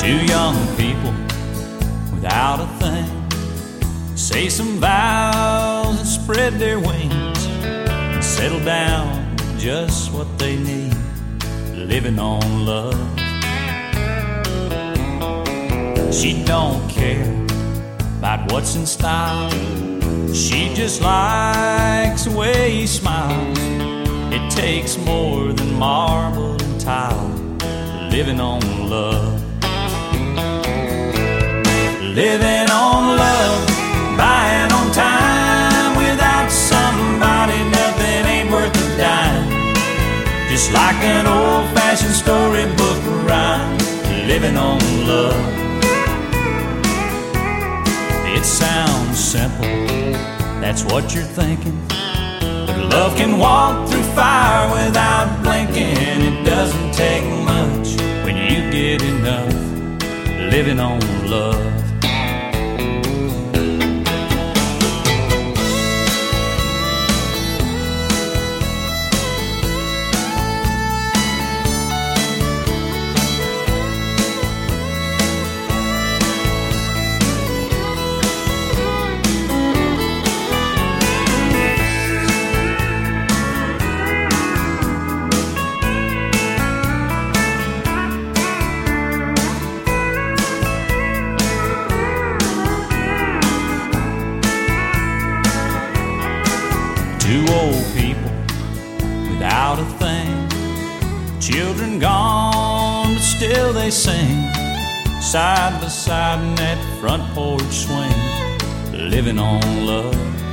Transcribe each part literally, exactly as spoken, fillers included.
Two young people without a thing say some vows and spread their wings and settle down to just what they need, living on love. She don't care about what's in style. She just likes the way he smiles. It takes more than marble and tile, living on love. Living on love, buying on time. Without somebody, nothing ain't worth a dime. Just like an old-fashioned storybook rhyme, living on love. It sounds simple, that's what you're thinking. But love can walk through fire without blinking. It doesn't take much when you get enough, living on love. Two old people without a thing, children gone, but still they sing, side by side in that front porch swing, living on love.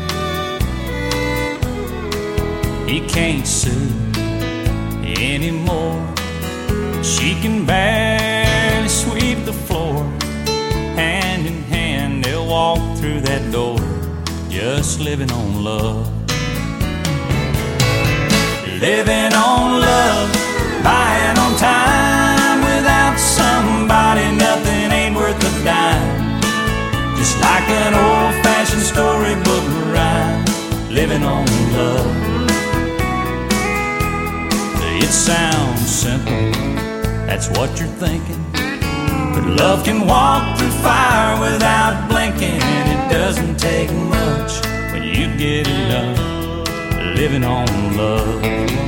He can't sue anymore. She can barely sweep the floor. Hand in hand they'll walk through that door, just living on love. Living on love, buying on time. Without somebody, nothing ain't worth a dime. Just like an old-fashioned storybook rhyme, living on love. It sounds simple, that's what you're thinking. But love can walk through fire without blinking. It doesn't take much when you get enough, living on love.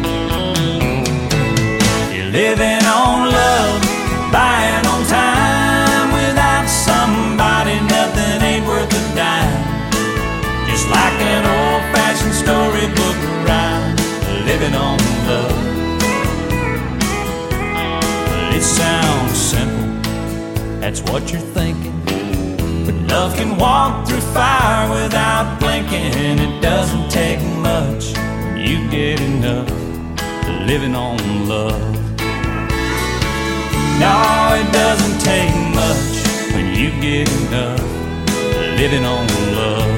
You're living on love, buying on time. Without somebody, nothing ain't worth a dime. Just like an old-fashioned storybook rhyme, living on love. It sounds simple, that's what you're thinking. But love can walk through fire without blinking. It doesn't take much when you get enough, living on love. No, it doesn't take much when you get enough, living on love.